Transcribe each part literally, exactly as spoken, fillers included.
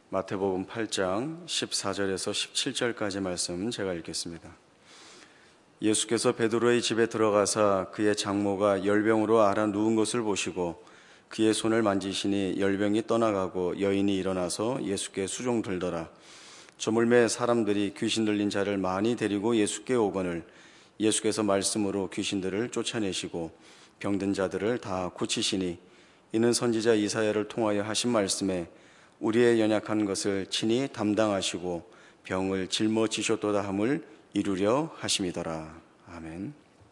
마태복음 팔 장 십사 절에서 십칠 절까지 말씀 제가 읽겠습니다. 예수께서 베드로의 집에 들어가사 그의 장모가 열병으로 앓아 누운 것을 보시고 그의 손을 만지시니 열병이 떠나가고 여인이 일어나서 예수께 수종들더라. 저물매 사람들이 귀신 들린 자를 많이 데리고 예수께 오거늘 예수께서 말씀으로 귀신들을 쫓아내시고 병든 자들을 다 고치시니 이는 선지자 이사야를 통하여 하신 말씀에 우리의 연약한 것을 친히 담당하시고 병을 짊어지셨도다 함을 이루려 하심이더라. 아멘.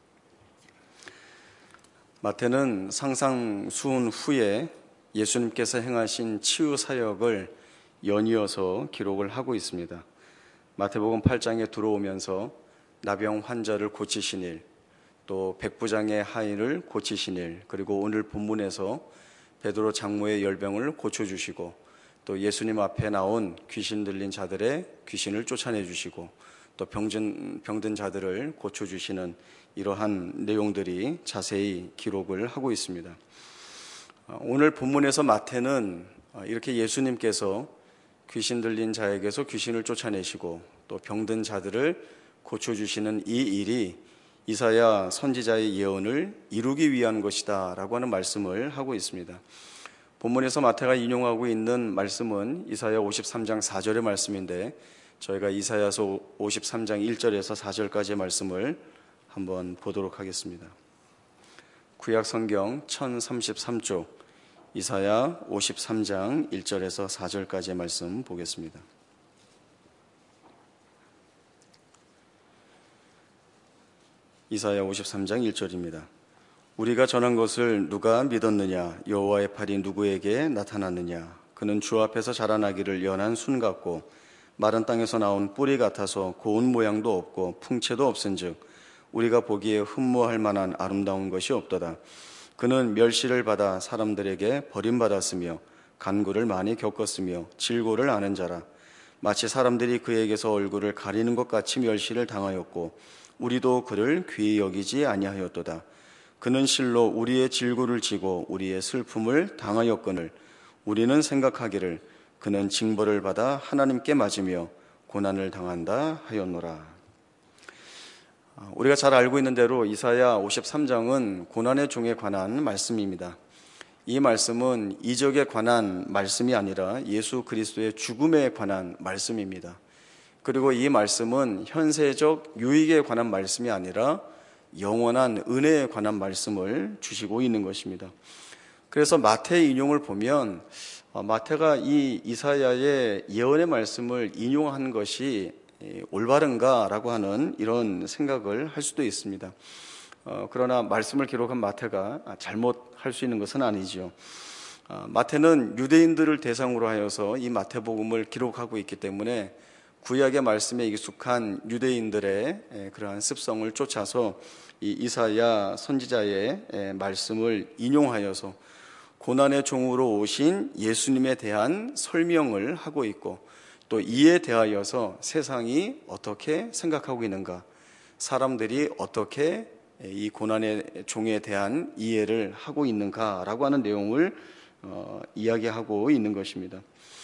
마태는 상상수훈 후에 예수님께서 행하신 치유 사역을 연이어서 기록을 하고 있습니다. 마태복음 팔 장에 들어오면서 나병 환자를 고치신 일, 또 백부장의 하인을 고치신 일, 그리고 오늘 본문에서 베드로 장모의 열병을 고쳐주시고 또 예수님 앞에 나온 귀신 들린 자들의 귀신을 쫓아내 주시고 또 병든, 병든 자들을 고쳐주시는 이러한 내용들이 자세히 기록을 하고 있습니다. 오늘 본문에서 마태는 이렇게 예수님께서 귀신 들린 자에게서 귀신을 쫓아내시고 또 병든 자들을 고쳐주시는 이 일이 이사야 선지자의 예언을 이루기 위한 것이다 라고 하는 말씀을 하고 있습니다. 본문에서 마태가 인용하고 있는 말씀은 이사야 오십삼 장 사 절의 말씀인데 저희가 이사야서 오십삼 장 일 절에서 사 절까지의 말씀을 한번 보도록 하겠습니다. 구약 성경 천삼십삼 쪽 이사야 오십삼 장 일 절에서 사 절까지의 말씀 보겠습니다. 이사야 오십삼 장 일 절입니다. 우리가 전한 것을 누가 믿었느냐? 여호와의 팔이 누구에게 나타났느냐? 그는 주 앞에서 자라나기를 연한 순 같고 마른 땅에서 나온 뿌리 같아서 고운 모양도 없고 풍채도 없은즉 우리가 보기에 흠모할 만한 아름다운 것이 없도다. 그는 멸시를 받아 사람들에게 버림받았으며 간구를 많이 겪었으며 질고를 아는 자라. 마치 사람들이 그에게서 얼굴을 가리는 것 같이 멸시를 당하였고 우리도 그를 귀히 여기지 아니하였도다. 그는 실로 우리의 질고를 지고 우리의 슬픔을 당하였거늘 우리는 생각하기를 그는 징벌을 받아 하나님께 맞으며 고난을 당한다 하였노라. 우리가 잘 알고 있는 대로 이사야 오십삼 장은 고난의 종에 관한 말씀입니다. 이 말씀은 이적에 관한 말씀이 아니라 예수 그리스도의 죽음에 관한 말씀입니다. 그리고 이 말씀은 현세적 유익에 관한 말씀이 아니라 영원한 은혜에 관한 말씀을 주시고 있는 것입니다. 그래서 마태의 인용을 보면 마태가 이 이사야의 예언의 말씀을 인용한 것이 올바른가라고 하는 이런 생각을 할 수도 있습니다. 어, 그러나 말씀을 기록한 마태가 잘못할 수 있는 것은 아니죠. 어, 마태는 유대인들을 대상으로 하여서 이 마태복음을 기록하고 있기 때문에 구약의 말씀에 익숙한 유대인들의 그러한 습성을 쫓아서 이 이사야 선지자의 말씀을 인용하여서 고난의 종으로 오신 예수님에 대한 설명을 하고 있고 또 이에 대하여서 세상이 어떻게 생각하고 있는가, 사람들이 어떻게 이 고난의 종에 대한 이해를 하고 있는가라고 하는 내용을 어, 이야기하고 있는 것입니다.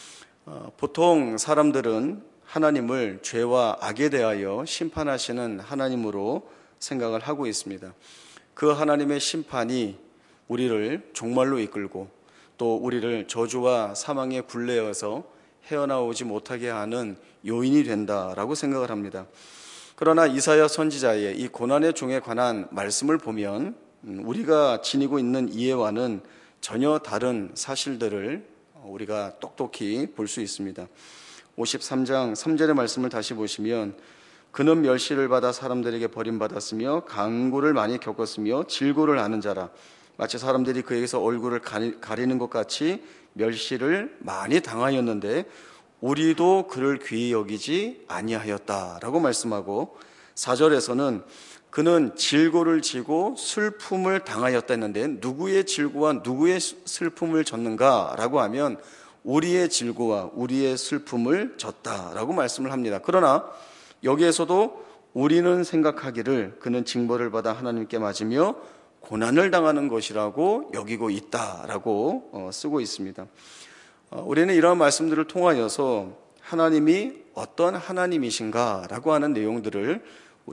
어, 보통 사람들은 하나님을 죄와 악에 대하여 심판하시는 하나님으로 생각을 하고 있습니다. 그 하나님의 심판이 우리를 종말로 이끌고 또 우리를 저주와 사망의 굴레에서 헤어나오지 못하게 하는 요인이 된다라고 생각을 합니다. 그러나 이사야 선지자의 이 고난의 종에 관한 말씀을 보면 우리가 지니고 있는 이해와는 전혀 다른 사실들을 우리가 똑똑히 볼 수 있습니다. 오십삼 장 삼 절의 말씀을 다시 보시면 그는 멸시를 받아 사람들에게 버림받았으며 간구를 많이 겪었으며 질고를 아는 자라. 마치 사람들이 그에게서 얼굴을 가리는 것 같이 멸시를 많이 당하였는데 우리도 그를 귀히 여기지 아니하였다라고 말씀하고 사 절에서는 그는 질고를 지고 슬픔을 당하였다 했는데 누구의 질고와 누구의 슬픔을 졌는가라고 하면 우리의 질고와 우리의 슬픔을 졌다라고 말씀을 합니다. 그러나 여기에서도 우리는 생각하기를 그는 징벌을 받아 하나님께 맞으며 고난을 당하는 것이라고 여기고 있다라고 쓰고 있습니다. 우리는 이러한 말씀들을 통하여서 하나님이 어떤 하나님이신가라고 하는 내용들을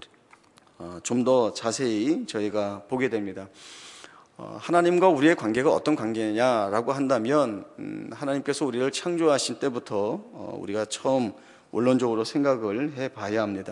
좀 더 자세히 저희가 보게 됩니다. 하나님과 우리의 관계가 어떤 관계냐라고 한다면 하나님께서 우리를 창조하신 때부터 우리가 처음 원론적으로 생각을 해봐야 합니다.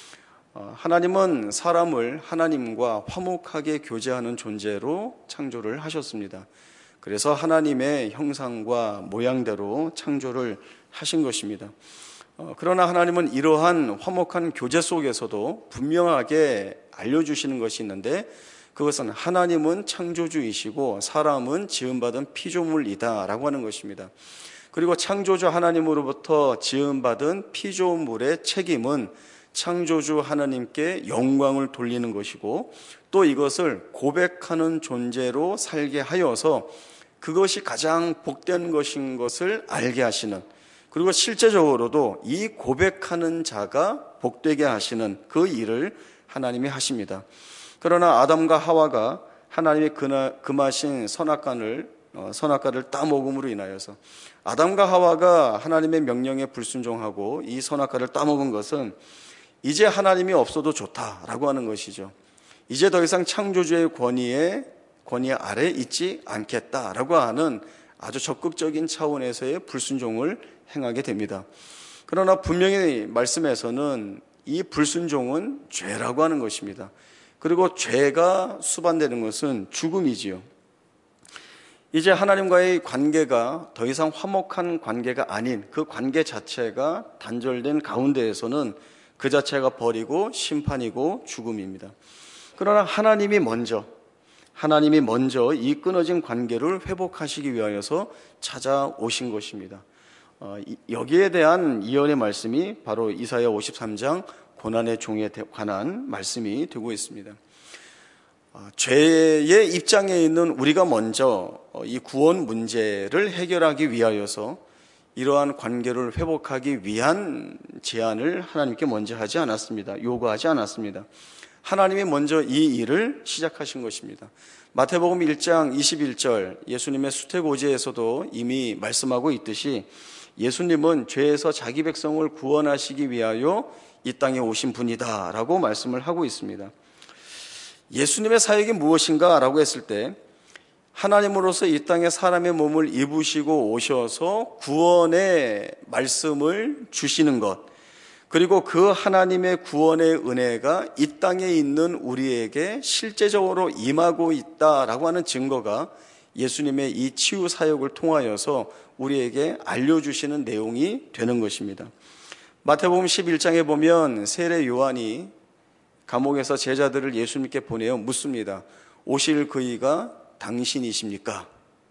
하나님은 사람을 하나님과 화목하게 교제하는 존재로 창조를 하셨습니다. 그래서 하나님의 형상과 모양대로 창조를 하신 것입니다. 그러나 하나님은 이러한 화목한 교제 속에서도 분명하게 알려주시는 것이 있는데, 그것은 하나님은 창조주이시고 사람은 지음받은 피조물이다 라고 하는 것입니다. 그리고 창조주 하나님으로부터 지음받은 피조물의 책임은 창조주 하나님께 영광을 돌리는 것이고, 또 이것을 고백하는 존재로 살게 하여서 그것이 가장 복된 것인 것을 알게 하시는, 그리고 실제적으로도 이 고백하는 자가 복되게 하시는 그 일을 하나님이 하십니다. 그러나 아담과 하와가 하나님이 금하신 선악과를 선악과를 따먹음으로 인하여서 아담과 하와가 하나님의 명령에 불순종하고 이 선악과를 따먹은 것은 이제 하나님이 없어도 좋다라고 하는 것이죠. 이제 더 이상 창조주의 권위에 권위 아래 있지 않겠다라고 하는 아주 적극적인 차원에서의 불순종을 행하게 됩니다. 그러나 분명히 말씀에서는 이 불순종은 죄라고 하는 것입니다. 그리고 죄가 수반되는 것은 죽음이지요. 이제 하나님과의 관계가 더 이상 화목한 관계가 아닌 그 관계 자체가 단절된 가운데에서는 그 자체가 벌이고 심판이고 죽음입니다. 그러나 하나님이 먼저 하나님이 먼저 이 끊어진 관계를 회복하시기 위하여서 찾아오신 것입니다. 어, 여기에 대한 예언의 말씀이 바로 이사야 오십삼 장 고난의 종에 관한 말씀이 되고 있습니다. 어, 죄의 입장에 있는 우리가 먼저 이 구원 문제를 해결하기 위하여서 이러한 관계를 회복하기 위한 제안을 하나님께 먼저 하지 않았습니다. 요구하지 않았습니다. 하나님이 먼저 이 일을 시작하신 것입니다. 마태복음 일 장 이십일 절 예수님의 수태고지에서도 이미 말씀하고 있듯이 예수님은 죄에서 자기 백성을 구원하시기 위하여 이 땅에 오신 분이다 라고 말씀을 하고 있습니다. 예수님의 사역이 무엇인가 라고 했을 때 하나님으로서 이 땅에 사람의 몸을 입으시고 오셔서 구원의 말씀을 주시는 것, 그리고 그 하나님의 구원의 은혜가 이 땅에 있는 우리에게 실제적으로 임하고 있다라고 하는 증거가 예수님의 이 치유 사역을 통하여서 우리에게 알려주시는 내용이 되는 것입니다. 마태복음 십일 장에 보면 세례 요한이 감옥에서 제자들을 예수님께 보내어 묻습니다. 오실 그이가 당신이십니까?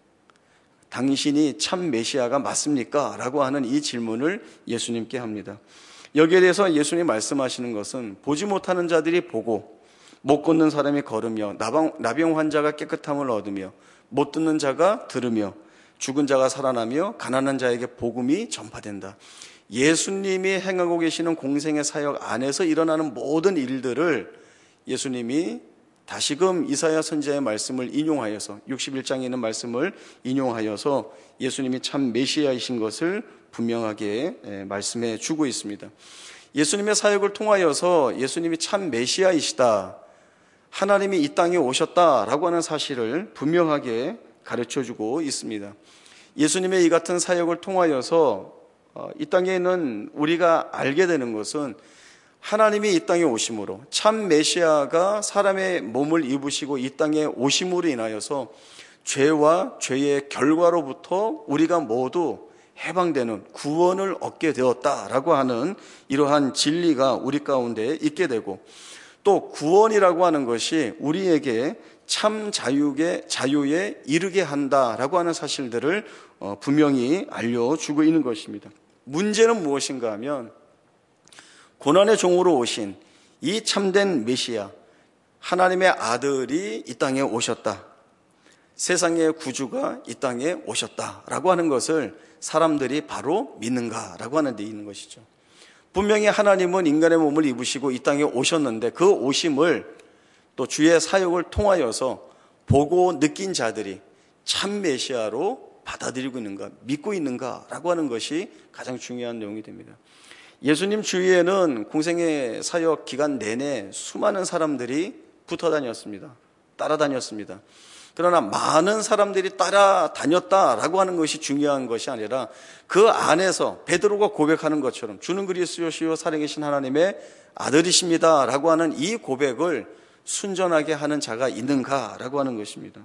당신이 참 메시아가 맞습니까? 라고 하는 이 질문을 예수님께 합니다. 여기에 대해서 예수님이 말씀하시는 것은 보지 못하는 자들이 보고 못 걷는 사람이 걸으며 나병 환자가 깨끗함을 얻으며 못 듣는 자가 들으며 죽은 자가 살아나며 가난한 자에게 복음이 전파된다. 예수님이 행하고 계시는 공생의 사역 안에서 일어나는 모든 일들을 예수님이 다시금 이사야 선지자의 말씀을 인용하여서 육십일 장에 있는 말씀을 인용하여서 예수님이 참 메시아이신 것을 분명하게 말씀해 주고 있습니다. 예수님의 사역을 통하여서 예수님이 참 메시아이시다, 하나님이 이 땅에 오셨다라고 하는 사실을 분명하게 가르쳐주고 있습니다. 예수님의 이 같은 사역을 통하여서 이 땅에 있는 우리가 알게 되는 것은 하나님이 이 땅에 오심으로, 참 메시아가 사람의 몸을 입으시고 이 땅에 오심으로 인하여서 죄와 죄의 결과로부터 우리가 모두 해방되는 구원을 얻게 되었다라고 하는 이러한 진리가 우리 가운데 있게 되고, 또 구원이라고 하는 것이 우리에게 참 자유에, 자유에 이르게 한다라고 하는 사실들을 분명히 알려주고 있는 것입니다. 문제는 무엇인가 하면 고난의 종으로 오신 이 참된 메시아, 하나님의 아들이 이 땅에 오셨다, 세상의 구주가 이 땅에 오셨다라고 하는 것을 사람들이 바로 믿는가라고 하는 데 있는 것이죠. 분명히 하나님은 인간의 몸을 입으시고 이 땅에 오셨는데 그 오심을 또 주의 사역을 통하여서 보고 느낀 자들이 참 메시아로 받아들이고 있는가, 믿고 있는가라고 하는 것이 가장 중요한 내용이 됩니다. 예수님 주위에는 공생의 사역 기간 내내 수많은 사람들이 붙어 다녔습니다. 따라다녔습니다. 그러나 많은 사람들이 따라다녔다라고 하는 것이 중요한 것이 아니라 그 안에서 베드로가 고백하는 것처럼 주는 그리스도시요 살아계신 하나님의 아들이십니다라고 하는 이 고백을 순전하게 하는 자가 있는가라고 하는 것입니다.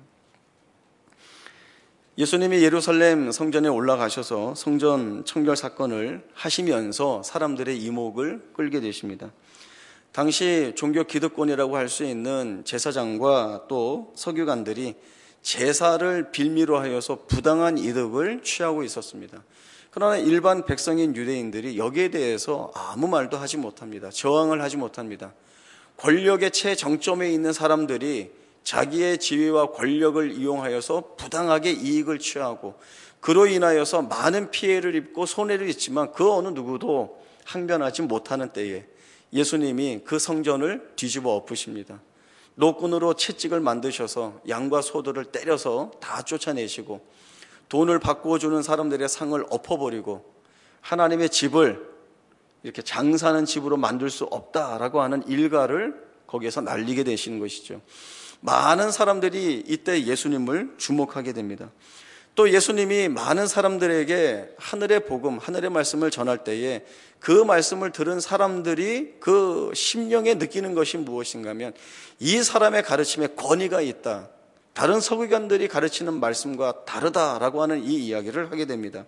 예수님이 예루살렘 성전에 올라가셔서 성전 청결 사건을 하시면서 사람들의 이목을 끌게 되십니다. 당시 종교 기득권이라고 할 수 있는 제사장과 또 서기관들이 제사를 빌미로 하여서 부당한 이득을 취하고 있었습니다. 그러나 일반 백성인 유대인들이 여기에 대해서 아무 말도 하지 못합니다. 저항을 하지 못합니다. 권력의 최정점에 있는 사람들이 자기의 지위와 권력을 이용하여서 부당하게 이익을 취하고 그로 인하여서 많은 피해를 입고 손해를 입지만 그 어느 누구도 항변하지 못하는 때에 예수님이 그 성전을 뒤집어 엎으십니다. 노끈으로 채찍을 만드셔서 양과 소들을 때려서 다 쫓아내시고 돈을 바꾸어 주는 사람들의 상을 엎어버리고 하나님의 집을 이렇게 장사하는 집으로 만들 수 없다라고 하는 일가를 거기에서 날리게 되시는 것이죠. 많은 사람들이 이때 예수님을 주목하게 됩니다. 또 예수님이 많은 사람들에게 하늘의 복음, 하늘의 말씀을 전할 때에 그 말씀을 들은 사람들이 그 심령에 느끼는 것이 무엇인가 하면 이 사람의 가르침에 권위가 있다. 다른 서기관들이 가르치는 말씀과 다르다라고 하는 이 이야기를 하게 됩니다.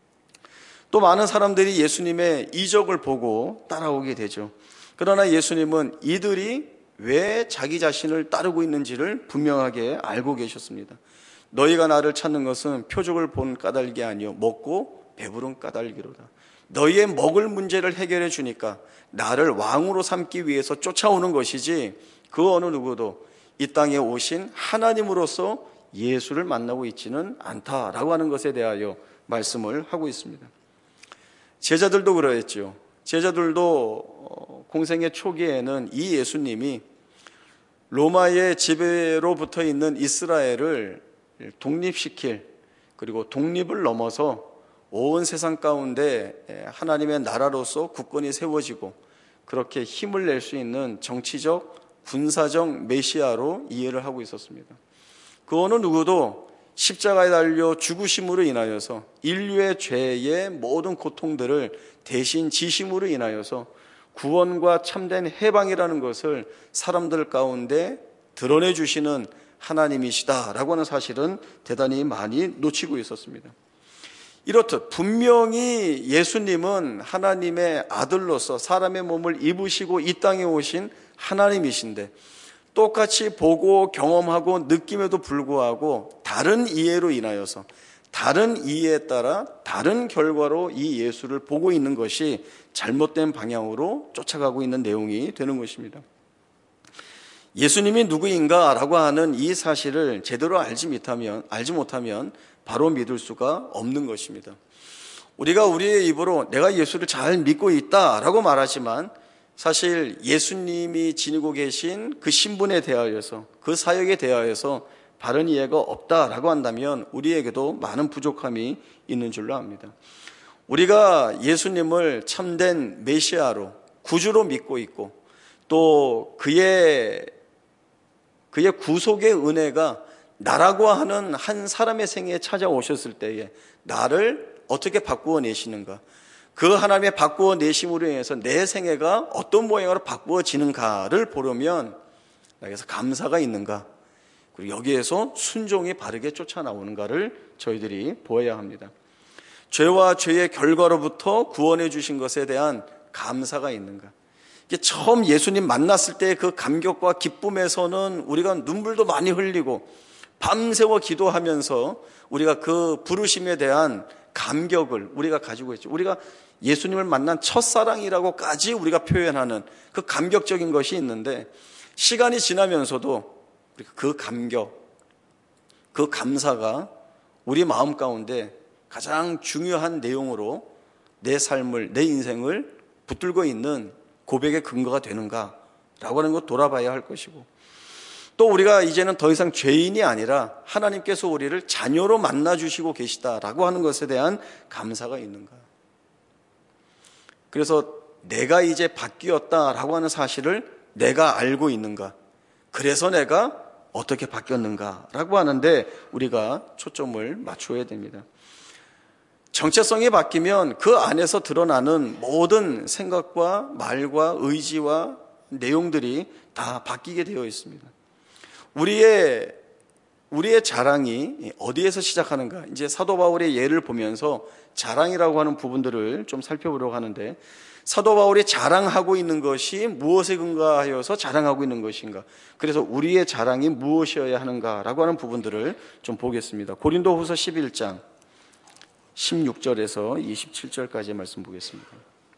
또 많은 사람들이 예수님의 이적을 보고 따라오게 되죠. 그러나 예수님은 이들이 왜 자기 자신을 따르고 있는지를 분명하게 알고 계셨습니다. 너희가 나를 찾는 것은 표적을 본 까닭이 아니요 먹고 배부른 까닭이로다. 너희의 먹을 문제를 해결해 주니까 나를 왕으로 삼기 위해서 쫓아오는 것이지 그 어느 누구도 이 땅에 오신 하나님으로서 예수를 만나고 있지는 않다라고 하는 것에 대하여 말씀을 하고 있습니다. 제자들도 그러했죠. 제자들도 공생의 초기에는 이 예수님이 로마의 지배로 붙어 있는 이스라엘을 독립시킬, 그리고 독립을 넘어서 온 세상 가운데 하나님의 나라로서 국권이 세워지고 그렇게 힘을 낼 수 있는 정치적, 군사적 메시아로 이해를 하고 있었습니다. 그 어느 누구도 십자가에 달려 죽으심으로 인하여서 인류의 죄의 모든 고통들을 대신 지심으로 인하여서 구원과 참된 해방이라는 것을 사람들 가운데 드러내 주시는 하나님이시다라고 하는 사실은 대단히 많이 놓치고 있었습니다. 이렇듯 분명히 예수님은 하나님의 아들로서 사람의 몸을 입으시고 이 땅에 오신 하나님이신데 똑같이 보고 경험하고 느낌에도 불구하고 다른 이해로 인하여서 다른 이해에 따라 다른 결과로 이 예수를 보고 있는 것이 잘못된 방향으로 쫓아가고 있는 내용이 되는 것입니다. 예수님이 누구인가라고 하는 이 사실을 제대로 알지 못하면, 알지 못하면 바로 믿을 수가 없는 것입니다. 우리가 우리의 입으로 내가 예수를 잘 믿고 있다라고 말하지만 사실 예수님이 지니고 계신 그 신분에 대하여서 그 사역에 대하여서 바른 이해가 없다라고 한다면 우리에게도 많은 부족함이 있는 줄로 압니다. 우리가 예수님을 참된 메시아로 구주로 믿고 있고 또 그의 그의 구속의 은혜가 나라고 하는 한 사람의 생애에 찾아오셨을 때에 나를 어떻게 바꾸어 내시는가, 그 하나님의 바꾸어 내심으로 인해서 내 생애가 어떤 모양으로 바꾸어지는가를 보려면 여기서 감사가 있는가, 그리고 여기에서 순종이 바르게 쫓아나오는가를 저희들이 보아야 합니다. 죄와 죄의 결과로부터 구원해 주신 것에 대한 감사가 있는가. 이게 처음 예수님 만났을 때의 그 감격과 기쁨에서는 우리가 눈물도 많이 흘리고 밤새워 기도하면서 우리가 그 부르심에 대한 감격을 우리가 가지고 있죠. 우리가 예수님을 만난 첫사랑이라고까지 우리가 표현하는 그 감격적인 것이 있는데 시간이 지나면서도 그 감격, 그 감사가 우리 마음 가운데 가장 중요한 내용으로 내 삶을, 내 인생을 붙들고 있는 고백의 근거가 되는가라고 하는 것 돌아봐야 할 것이고, 또 우리가 이제는 더 이상 죄인이 아니라 하나님께서 우리를 자녀로 만나주시고 계시다라고 하는 것에 대한 감사가 있는가. 그래서 내가 이제 바뀌었다라고 하는 사실을 내가 알고 있는가. 그래서 내가 어떻게 바뀌었는가라고 하는데 우리가 초점을 맞춰야 됩니다. 정체성이 바뀌면 그 안에서 드러나는 모든 생각과 말과 의지와 내용들이 다 바뀌게 되어 있습니다. 우리의 우리의 자랑이 어디에서 시작하는가? 이제 사도 바울의 예를 보면서 자랑이라고 하는 부분들을 좀 살펴보려고 하는데, 사도 바울이 자랑하고 있는 것이 무엇에 근거하여서 자랑하고 있는 것인가? 그래서 우리의 자랑이 무엇이어야 하는가라고 하는 부분들을 좀 보겠습니다. 고린도후서 십일 장 십육 절에서 이십칠 절까지의 말씀 보겠습니다.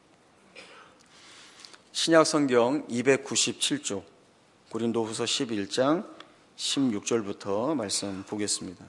신약성경 이백구십칠 쪽 고린도후서 십일 장 십육 절부터 말씀 보겠습니다.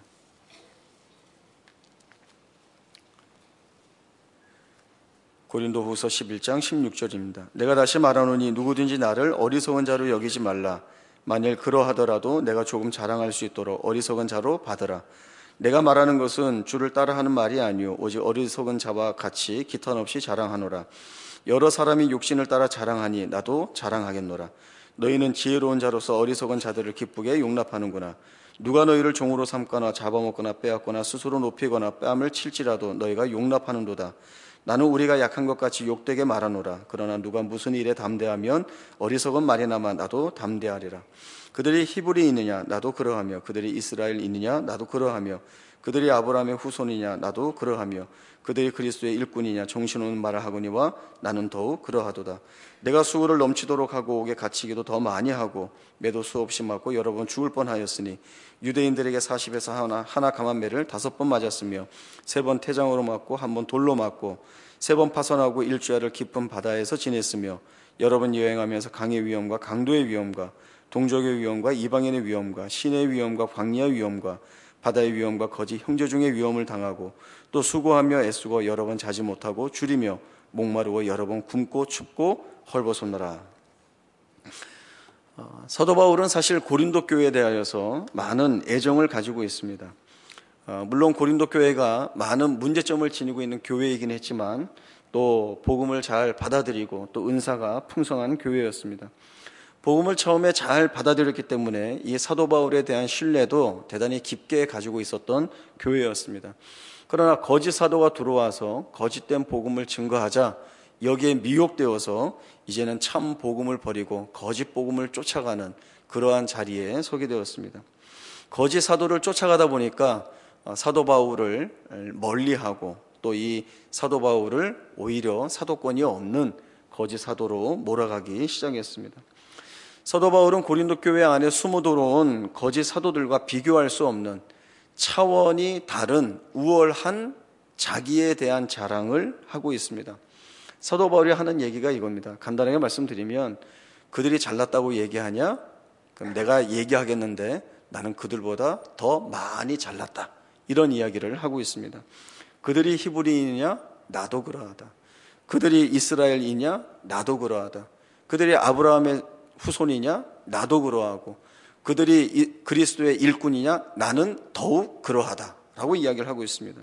고린도후서 십일 장 십육 절입니다. 내가 다시 말하노니 누구든지 나를 어리석은 자로 여기지 말라. 만일 그러하더라도 내가 조금 자랑할 수 있도록 어리석은 자로 받으라. 내가 말하는 것은 주를 따라하는 말이 아니요 오직 어리석은 자와 같이 기탄 없이 자랑하노라. 여러 사람이 육신을 따라 자랑하니 나도 자랑하겠노라. 너희는 지혜로운 자로서 어리석은 자들을 기쁘게 용납하는구나. 누가 너희를 종으로 삼거나 잡아먹거나 빼앗거나 스스로 높이거나 뺨을 칠지라도 너희가 용납하는도다. 나는 우리가 약한 것 같이 욕되게 말하노라. 그러나 누가 무슨 일에 담대하면 어리석은 말이나마 나도 담대하리라. 그들이 히브리이느냐 나도 그러하며 그들이 이스라엘이느냐 나도 그러하며 그들이 아브라함의 후손이냐 나도 그러하며 그들이 그리스도의 일꾼이냐 정신없는 말을 하거니와 나는 더욱 그러하도다. 내가 수고를 넘치도록 하고 옥에 갇히기도 더 많이 하고 매도 수없이 맞고 여러 번 죽을 뻔하였으니 유대인들에게 사십에서 하나, 하나 감한 매를 다섯 번 맞았으며 세 번 태장으로 맞고 한 번 돌로 맞고 세 번 파선하고 일주야를 깊은 바다에서 지냈으며 여러 번 여행하면서 강의 위험과 강도의 위험과 동족의 위험과 이방인의 위험과 신의 위험과 광야의 위험과 바다의 위험과 거짓 형제 중의 위험을 당하고 또 수고하며 애쓰고 여러 번 자지 못하고 줄이며 목마르고 여러 번 굶고 춥고 헐벗었노라. 어, 사도 바울은 사실 고린도 교회에 대하여서 많은 애정을 가지고 있습니다. 어, 물론 고린도 교회가 많은 문제점을 지니고 있는 교회이긴 했지만 또 복음을 잘 받아들이고 또 은사가 풍성한 교회였습니다. 복음을 처음에 잘 받아들였기 때문에 이 사도 바울에 대한 신뢰도 대단히 깊게 가지고 있었던 교회였습니다. 그러나 거짓 사도가 들어와서 거짓된 복음을 증거하자 여기에 미혹되어서 이제는 참 복음을 버리고 거짓 복음을 쫓아가는 그러한 자리에 서게 되었습니다. 거짓 사도를 쫓아가다 보니까 사도 바울을 멀리하고 또 이 사도 바울을 오히려 사도권이 없는 거짓 사도로 몰아가기 시작했습니다. 사도 바울은 고린도 교회 안에 숨어 들어온 거짓 사도들과 비교할 수 없는 차원이 다른 우월한 자기에 대한 자랑을 하고 있습니다. 사도 바울이 하는 얘기가 이겁니다. 간단하게 말씀드리면 그들이 잘났다고 얘기하냐? 그럼 내가 얘기하겠는데 나는 그들보다 더 많이 잘났다. 이런 이야기를 하고 있습니다. 그들이 히브리인이냐? 나도 그러하다. 그들이 이스라엘이냐? 나도 그러하다. 그들이 아브라함의 후손이냐? 나도 그러하고 그들이 그리스도의 일꾼이냐? 나는 더욱 그러하다 라고 이야기를 하고 있습니다.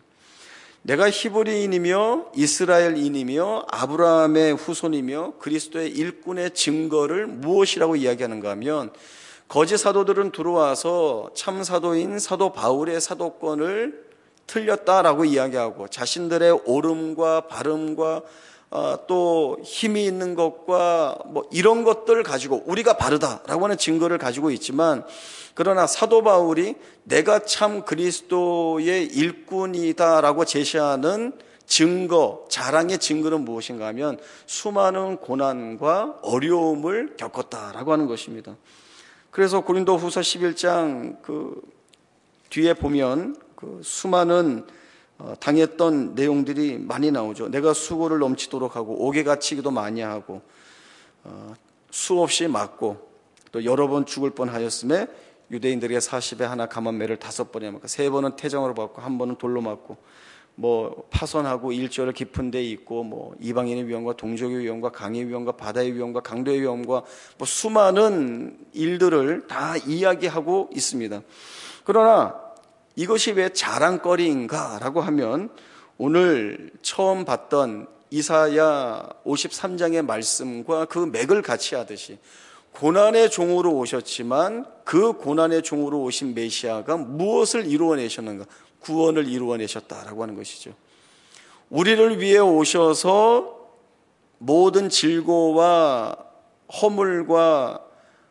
내가 히브리인이며 이스라엘인이며 아브라함의 후손이며 그리스도의 일꾼의 증거를 무엇이라고 이야기하는가 하면 거짓 사도들은 들어와서 참 사도인 사도 바울의 사도권을 틀렸다라고 이야기하고 자신들의 옳음과 바름과 어, 또 힘이 있는 것과 뭐 이런 것들을 가지고 우리가 바르다라고 하는 증거를 가지고 있지만 그러나 사도 바울이 내가 참 그리스도의 일꾼이다라고 제시하는 증거, 자랑의 증거는 무엇인가 하면 수많은 고난과 어려움을 겪었다라고 하는 것입니다. 그래서 고린도후서 십일 장 그 뒤에 보면 그 수많은 어, 당했던 내용들이 많이 나오죠. 내가 수고를 넘치도록 하고 옥에 갇히기도 많이 하고 어, 수없이 맞고 또 여러 번 죽을 뻔하였음에 유대인들에게 사십에 하나 감한 매를 다섯 번에 맞고 세 번은 태정으로 맞고 한 번은 돌로 맞고 뭐 파선하고 일조를 깊은 데 있고 뭐 이방인의 위험과 동족의 위험과 강의 위험과 바다의 위험과 강도의 위험과 뭐 수많은 일들을 다 이야기하고 있습니다. 그러나 이것이 왜 자랑거리인가라고 하면 오늘 처음 봤던 이사야 오십삼 장의 말씀과 그 맥을 같이 하듯이 고난의 종으로 오셨지만 그 고난의 종으로 오신 메시아가 무엇을 이루어내셨는가? 구원을 이루어내셨다라고 하는 것이죠. 우리를 위해 오셔서 모든 질고와 허물과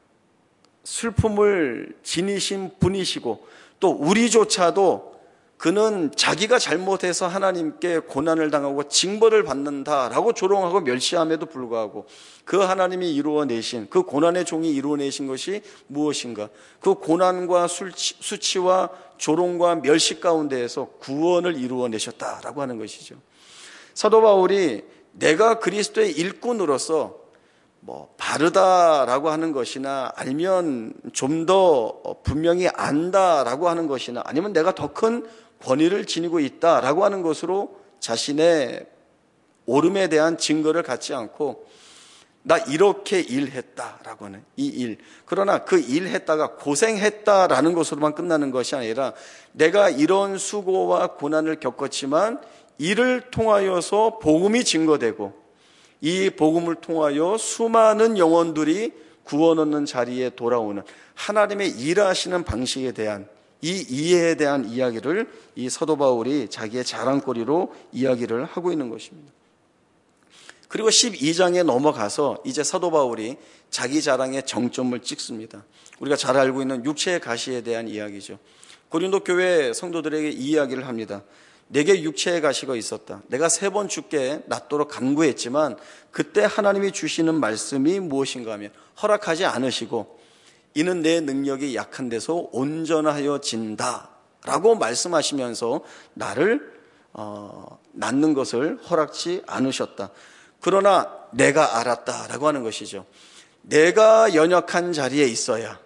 슬픔을 지니신 분이시고 또 우리조차도 그는 자기가 잘못해서 하나님께 고난을 당하고 징벌을 받는다라고 조롱하고 멸시함에도 불구하고 그 하나님이 이루어내신 그 고난의 종이 이루어내신 것이 무엇인가? 그 고난과 수치, 수치와 조롱과 멸시 가운데에서 구원을 이루어내셨다라고 하는 것이죠. 사도 바울이 내가 그리스도의 일꾼으로서 뭐 바르다라고 하는 것이나 아니면 좀 더 분명히 안다라고 하는 것이나 아니면 내가 더 큰 권위를 지니고 있다라고 하는 것으로 자신의 옳음에 대한 증거를 갖지 않고 나 이렇게 일했다라고 하는 이 일, 그러나 그 일했다가 고생했다라는 것으로만 끝나는 것이 아니라 내가 이런 수고와 고난을 겪었지만 이를 통하여서 복음이 증거되고 이 복음을 통하여 수많은 영혼들이 구원 얻는 자리에 돌아오는 하나님의 일하시는 방식에 대한 이 이해에 대한 이야기를 이 사도 바울이 자기의 자랑거리로 이야기를 하고 있는 것입니다. 그리고 십이 장에 넘어가서 이제 사도 바울이 자기 자랑의 정점을 찍습니다. 우리가 잘 알고 있는 육체의 가시에 대한 이야기죠. 고린도 교회 성도들에게 이 이야기를 합니다. 내게 육체의 가시가 있었다. 내가 세 번 죽게 낫도록 간구했지만 그때 하나님이 주시는 말씀이 무엇인가 하면 허락하지 않으시고 이는 내 능력이 약한 데서 온전하여진다 라고 말씀하시면서 나를 어, 낳는 것을 허락지 않으셨다. 그러나 내가 알았다라고 하는 것이죠. 내가 연약한 자리에 있어야,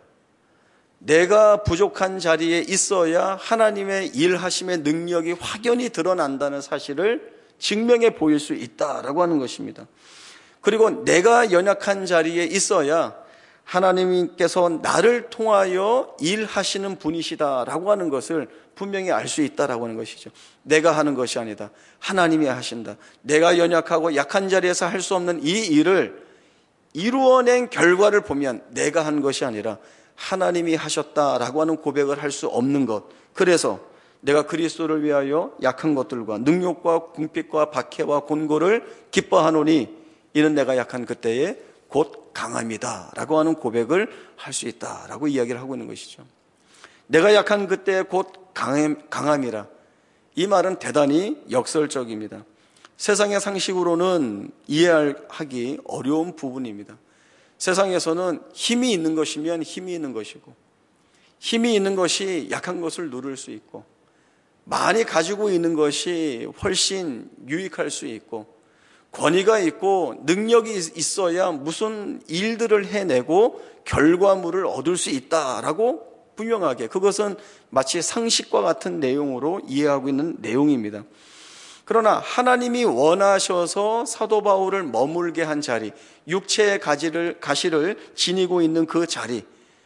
내가 부족한 자리에 있어야 하나님의 일하심의 능력이 확연히 드러난다는 사실을 증명해 보일 수 있다라고 하는 것입니다. 그리고 내가 연약한 자리에 있어야 하나님께서 나를 통하여 일하시는 분이시다라고 하는 것을 분명히 알 수 있다라고 하는 것이죠. 내가 하는 것이 아니다. 하나님이 하신다. 내가 연약하고 약한 자리에서 할 수 없는 이 일을 이루어낸 결과를 보면 내가 한 것이 아니라 하나님이 하셨다라고 하는 고백을 할 수 없는 것. 그래서 내가 그리스도를 위하여 약한 것들과 능욕과 궁핍과 박해와 곤고를 기뻐하노니 이는 내가 약한 그때에 곧 강함이다 라고 하는 고백을 할 수 있다라고 이야기를 하고 있는 것이죠. 내가 약한 그때 곧 강함, 강함이라. 이 말은 대단히 역설적입니다. 세상의 상식으로는 이해하기 어려운 부분입니다. 세상에서는 힘이 있는 것이면 힘이 있는 것이고 힘이 있는 것이 약한 것을 누를 수 있고 많이 가지고 있는 것이 훨씬 유익할 수 있고 권위가 있고 능력이 있어야 무슨 일들을 해내고 결과물을 얻을 수 있다라고 분명하게 그것은 마치 상식과 같은 내용으로 이해하고 있는 내용입니다. 그러나 하나님이 원하셔서 사도 바울을 머물게 한 자리, 육체의 가지를, 가시를 지니고 있는 그 자리,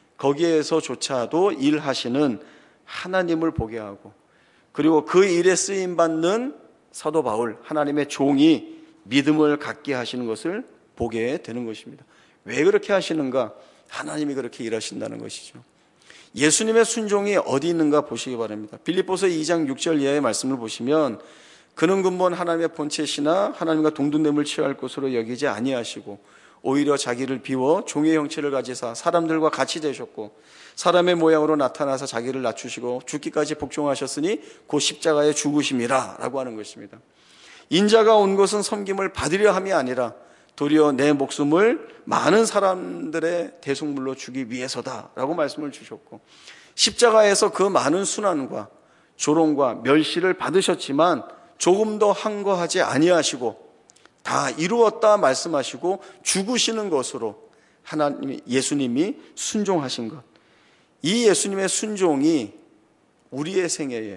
거기에서조차도 일하시는 하나님을 보게 하고 그리고 그 일에 쓰임받는 사도 바울, 하나님의 종이 믿음을 갖게 하시는 것을 보게 되는 것입니다. 왜 그렇게 하시는가? 하나님이 그렇게 일하신다는 것이죠. 예수님의 순종이 어디 있는가 보시기 바랍니다. 빌립보서 이 장 육 절 이하의 말씀을 보시면 그는 근본 하나님의 본체시나 하나님과 동등됨을 취할 것으로 여기지 아니하시고 오히려 자기를 비워 종의 형체를 가지사 사람들과 같이 되셨고 사람의 모양으로 나타나서 자기를 낮추시고 죽기까지 복종하셨으니 곧 십자가에 죽으심이라 라고 하는 것입니다. 인자가 온 것은 섬김을 받으려 함이 아니라 도리어 내 목숨을 많은 사람들의 대속물로 주기 위해서다라고 말씀을 주셨고 십자가에서 그 많은 순환과 조롱과 멸시를 받으셨지만 조금 더 항거하지 아니하시고 다 이루었다 말씀하시고 죽으시는 것으로 하나님 예수님이 순종하신 것, 이 예수님의 순종이 우리의 생애에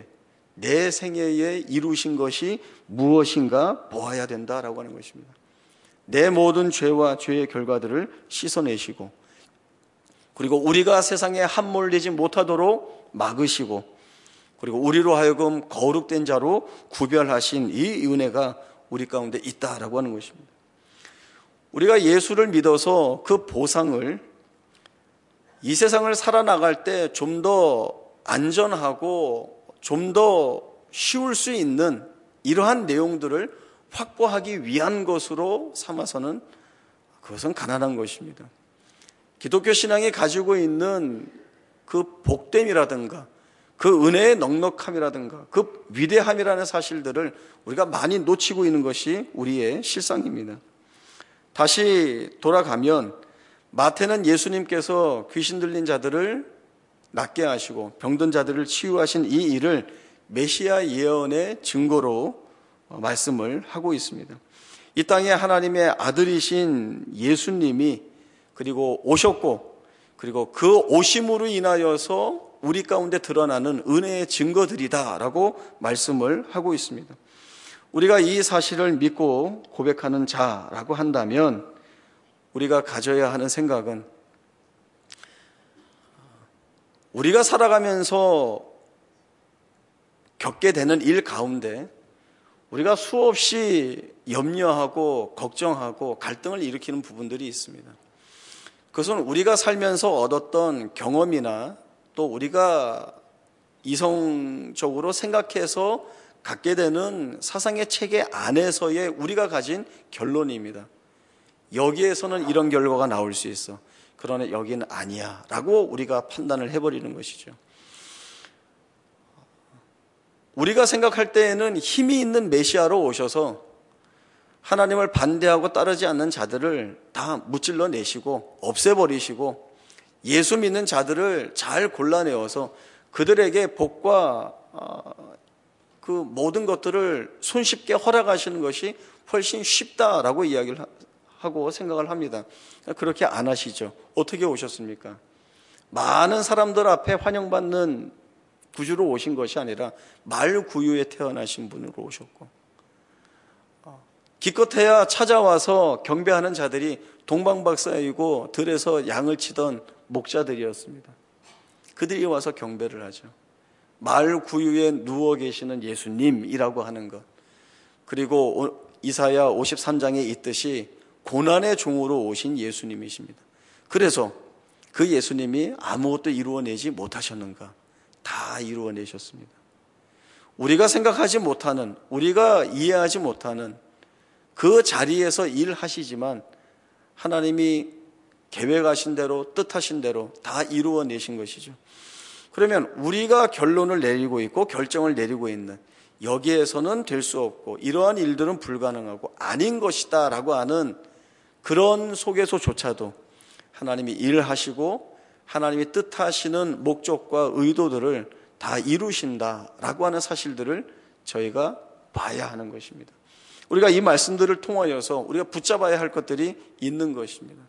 내 생애에 이루신 것이 무엇인가 보아야 된다라고 하는 것입니다. 내 모든 죄와 죄의 결과들을 씻어내시고, 그리고 우리가 세상에 함몰되지 못하도록 막으시고, 그리고 우리로 하여금 거룩된 자로 구별하신 이 은혜가 우리 가운데 있다라고 하는 것입니다. 우리가 예수를 믿어서 그 보상을 이 세상을 살아나갈 때 좀 더 안전하고 좀 더 쉬울 수 있는 이러한 내용들을 확보하기 위한 것으로 삼아서는 그것은 가난한 것입니다. 기독교 신앙이 가지고 있는 그 복됨이라든가 그 은혜의 넉넉함이라든가 그 위대함이라는 사실들을 우리가 많이 놓치고 있는 것이 우리의 실상입니다. 다시 돌아가면 마태는 예수님께서 귀신 들린 자들을 낫게 하시고 병든 자들을 치유하신 이 일을 메시아 예언의 증거로 말씀을 하고 있습니다. 이 땅에 하나님의 아들이신 예수님이 그리고 오셨고, 그리고 그 오심으로 인하여서 우리 가운데 드러나는 은혜의 증거들이다라고 말씀을 하고 있습니다. 우리가 이 사실을 믿고 고백하는 자라고 한다면 우리가 가져야 하는 생각은, 우리가 살아가면서 겪게 되는 일 가운데 우리가 수없이 염려하고 걱정하고 갈등을 일으키는 부분들이 있습니다. 그것은 우리가 살면서 얻었던 경험이나 또 우리가 이성적으로 생각해서 갖게 되는 사상의 체계 안에서의 우리가 가진 결론입니다. 여기에서는 이런 결과가 나올 수 있어. 그러나 여기는 아니야 라고 우리가 판단을 해버리는 것이죠. 우리가 생각할 때에는 힘이 있는 메시아로 오셔서 하나님을 반대하고 따르지 않는 자들을 다 무찔러 내시고 없애버리시고 예수 믿는 자들을 잘 골라내어서 그들에게 복과 그 모든 것들을 손쉽게 허락하시는 것이 훨씬 쉽다라고 이야기를 하고 생각을 합니다. 그렇게 안 하시죠. 어떻게 오셨습니까? 많은 사람들 앞에 환영받는 구주로 오신 것이 아니라 말구유에 태어나신 분으로 오셨고, 기껏해야 찾아와서 경배하는 자들이 동방박사이고 들에서 양을 치던 목자들이었습니다. 그들이 와서 경배를 하죠. 말구유에 누워 계시는 예수님이라고 하는 것, 그리고 이사야 오십삼 장에 있듯이 고난의 종으로 오신 예수님이십니다. 그래서 그 예수님이 아무것도 이루어내지 못하셨는가? 다 이루어내셨습니다. 우리가 생각하지 못하는, 우리가 이해하지 못하는 그 자리에서 일하시지만 하나님이 계획하신 대로 뜻하신 대로 다 이루어내신 것이죠. 그러면 우리가 결론을 내리고 있고 결정을 내리고 있는 여기에서는 될 수 없고 이러한 일들은 불가능하고 아닌 것이다 라고 하는 그런 속에서조차도 하나님이 일하시고 하나님이 뜻하시는 목적과 의도들을 다 이루신다라고 하는 사실들을 저희가 봐야 하는 것입니다. 우리가 이 말씀들을 통하여서 우리가 붙잡아야 할 것들이 있는 것입니다.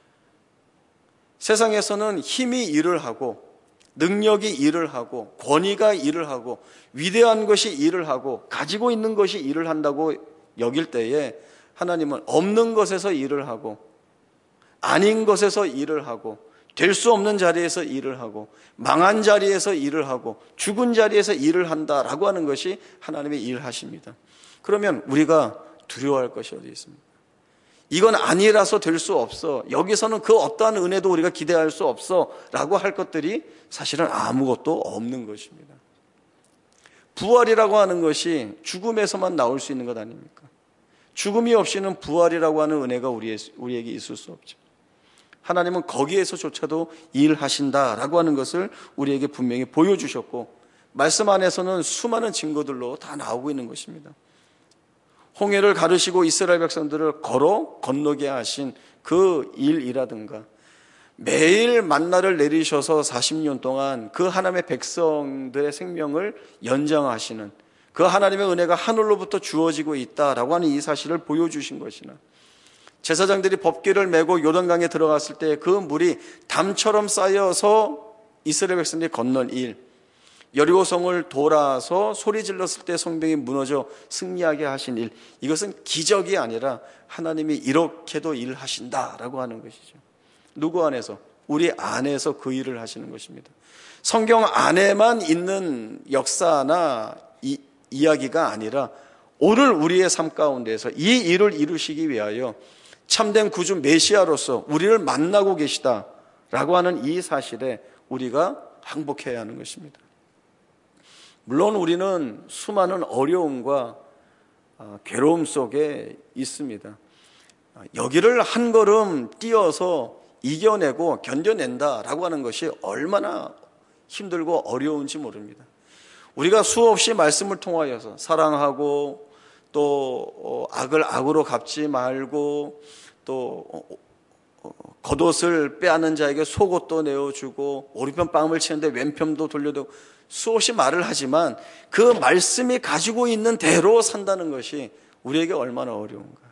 세상에서는 힘이 일을 하고 능력이 일을 하고 권위가 일을 하고 위대한 것이 일을 하고 가지고 있는 것이 일을 한다고 여길 때에 하나님은 없는 것에서 일을 하고 아닌 것에서 일을 하고 될 수 없는 자리에서 일을 하고 망한 자리에서 일을 하고 죽은 자리에서 일을 한다라고 하는 것이 하나님의 일하십니다. 그러면 우리가 두려워할 것이 어디 있습니까? 이건 아니라서 될 수 없어. 여기서는 그 어떠한 은혜도 우리가 기대할 수 없어 라고 할 것들이 사실은 아무것도 없는 것입니다. 부활이라고 하는 것이 죽음에서만 나올 수 있는 것 아닙니까? 죽음이 없이는 부활이라고 하는 은혜가 우리에게 있을 수 없죠. 하나님은 거기에서조차도 일하신다라고 하는 것을 우리에게 분명히 보여주셨고 말씀 안에서는 수많은 증거들로 다 나오고 있는 것입니다. 홍해를 가르시고 이스라엘 백성들을 걸어 건너게 하신 그 일이라든가 매일 만나를 내리셔서 사십 년 동안 그 하나님의 백성들의 생명을 연장하시는 그 하나님의 은혜가 하늘로부터 주어지고 있다라고 하는 이 사실을 보여주신 것이나 제사장들이 법궤를 메고 요단강에 들어갔을 때 그 물이 담처럼 쌓여서 이스라엘 백성들이 건넌 일, 여리고성을 돌아서 소리 질렀을 때 성벽이 무너져 승리하게 하신 일, 이것은 기적이 아니라 하나님이 이렇게도 일하신다라고 하는 것이죠. 누구 안에서? 우리 안에서 그 일을 하시는 것입니다. 성경 안에만 있는 역사나 이, 이야기가 아니라 오늘 우리의 삶 가운데서 이 일을 이루시기 위하여 참된 구주 메시아로서 우리를 만나고 계시다라고 하는 이 사실에 우리가 항복해야 하는 것입니다. 물론 우리는 수많은 어려움과 괴로움 속에 있습니다. 여기를 한 걸음 뛰어서 이겨내고 견뎌낸다라고 하는 것이 얼마나 힘들고 어려운지 모릅니다. 우리가 수없이 말씀을 통하여서 사랑하고 또 악을 악으로 갚지 말고 또 겉옷을 빼앗는 자에게 속옷도 내어주고 오른편 뺨을 치는데 왼편도 돌려대고 수없이 말을 하지만 그 말씀이 가지고 있는 대로 산다는 것이 우리에게 얼마나 어려운가.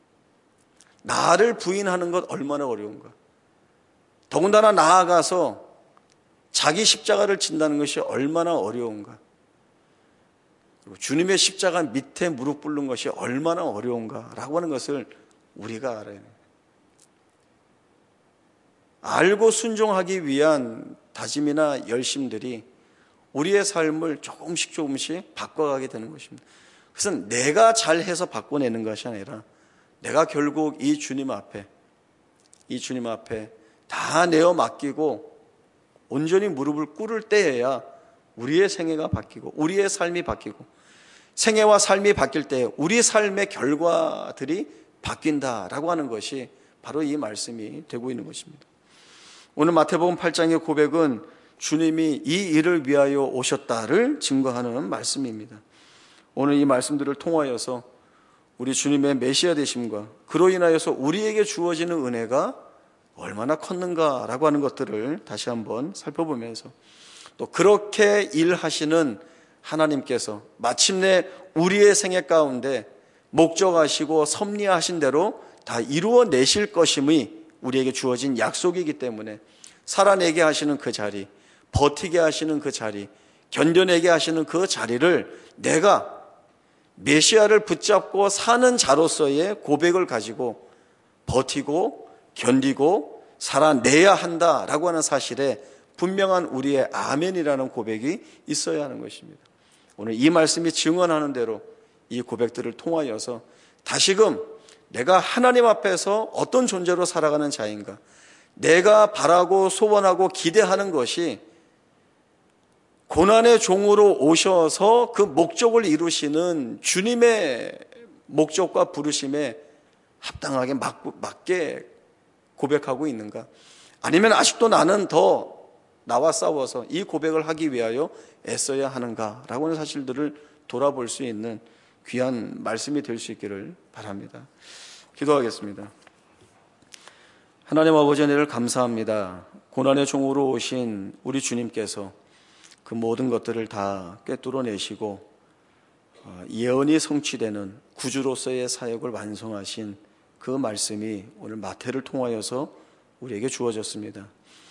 나를 부인하는 것 얼마나 어려운가. 더군다나 나아가서 자기 십자가를 진다는 것이 얼마나 어려운가. 그리고 주님의 십자가 밑에 무릎 꿇는 것이 얼마나 어려운가라고 하는 것을 우리가 알아야 해요. 알고 순종하기 위한 다짐이나 열심들이 우리의 삶을 조금씩 조금씩 바꿔가게 되는 것입니다. 그래서 내가 잘해서 바꿔내는 것이 아니라 내가 결국 이 주님 앞에 이 주님 앞에 다 내어 맡기고 온전히 무릎을 꿇을 때에야 우리의 생애가 바뀌고 우리의 삶이 바뀌고 생애와 삶이 바뀔 때 우리 삶의 결과들이 바뀐다라고 하는 것이 바로 이 말씀이 되고 있는 것입니다. 오늘 마태복음 팔 장의 고백은 주님이 이 일을 위하여 오셨다를 증거하는 말씀입니다. 오늘 이 말씀들을 통하여서 우리 주님의 메시아 되심과 그로 인하여서 우리에게 주어지는 은혜가 얼마나 컸는가라고 하는 것들을 다시 한번 살펴보면서 또 그렇게 일하시는 하나님께서 마침내 우리의 생애 가운데 목적하시고 섭리하신 대로 다 이루어내실 것임이 우리에게 주어진 약속이기 때문에 살아내게 하시는 그 자리, 버티게 하시는 그 자리, 견뎌내게 하시는 그 자리를 내가 메시아를 붙잡고 사는 자로서의 고백을 가지고 버티고 견디고 살아내야 한다라고 하는 사실에 분명한 우리의 아멘이라는 고백이 있어야 하는 것입니다. 오늘 이 말씀이 증언하는 대로 이 고백들을 통하여서 다시금 내가 하나님 앞에서 어떤 존재로 살아가는 자인가, 내가 바라고 소원하고 기대하는 것이 고난의 종으로 오셔서 그 목적을 이루시는 주님의 목적과 부르심에 합당하게 맞게 고백하고 있는가, 아니면 아직도 나는 더 나와 싸워서 이 고백을 하기 위하여 애써야 하는가라고 하는 사실들을 돌아볼 수 있는 귀한 말씀이 될 수 있기를 바랍니다. 기도하겠습니다. 하나님 아버지, 은혜를 감사합니다. 고난의 종으로 오신 우리 주님께서 그 모든 것들을 다 꿰뚫어내시고 예언이 성취되는 구주로서의 사역을 완성하신 그 말씀이 오늘 마태를 통하여서 우리에게 주어졌습니다.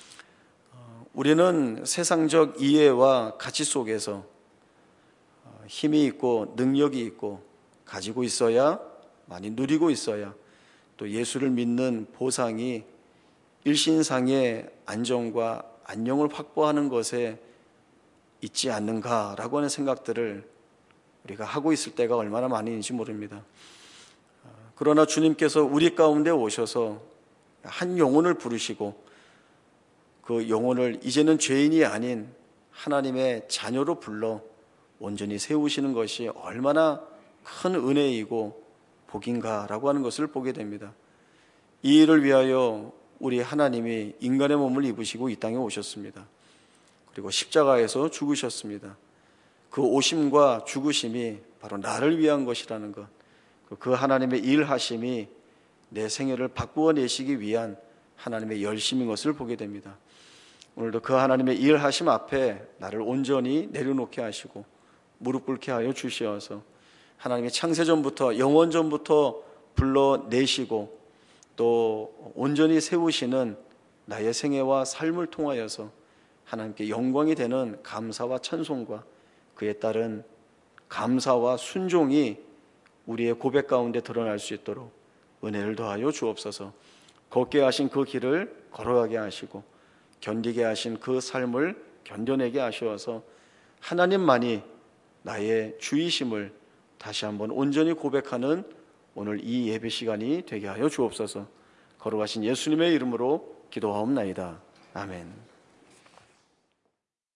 우리는 세상적 이해와 가치 속에서 힘이 있고 능력이 있고 가지고 있어야, 많이 누리고 있어야 또 예수를 믿는 보상이 일신상의 안정과 안녕을 확보하는 것에 있지 않는가라고 하는 생각들을 우리가 하고 있을 때가 얼마나 많은지 모릅니다. 그러나 주님께서 우리 가운데 오셔서 한 영혼을 부르시고 그 영혼을 이제는 죄인이 아닌 하나님의 자녀로 불러 온전히 세우시는 것이 얼마나 큰 은혜이고 복인가라고 하는 것을 보게 됩니다. 이 일을 위하여 우리 하나님이 인간의 몸을 입으시고 이 땅에 오셨습니다. 그리고 십자가에서 죽으셨습니다. 그 오심과 죽으심이 바로 나를 위한 것이라는 것, 그 하나님의 일하심이 내 생애를 바꾸어 내시기 위한 하나님의 열심인 것을 보게 됩니다. 오늘도 그 하나님의 일하심 앞에 나를 온전히 내려놓게 하시고 무릎 꿇게 하여 주시어서 하나님의 창세전부터 영원전부터 불러내시고 또 온전히 세우시는 나의 생애와 삶을 통하여서 하나님께 영광이 되는 감사와 찬송과 그에 따른 감사와 순종이 우리의 고백 가운데 드러날 수 있도록 은혜를 더하여 주옵소서. 걷게 하신 그 길을 걸어가게 하시고 견디게 하신 그 삶을 견뎌내게 하셔서 하나님만이 나의 주이심을 다시 한번 온전히 고백하는 오늘 이 예배 시간이 되게 하여 주옵소서. 걸어가신 예수님의 이름으로 기도하옵나이다. 아멘.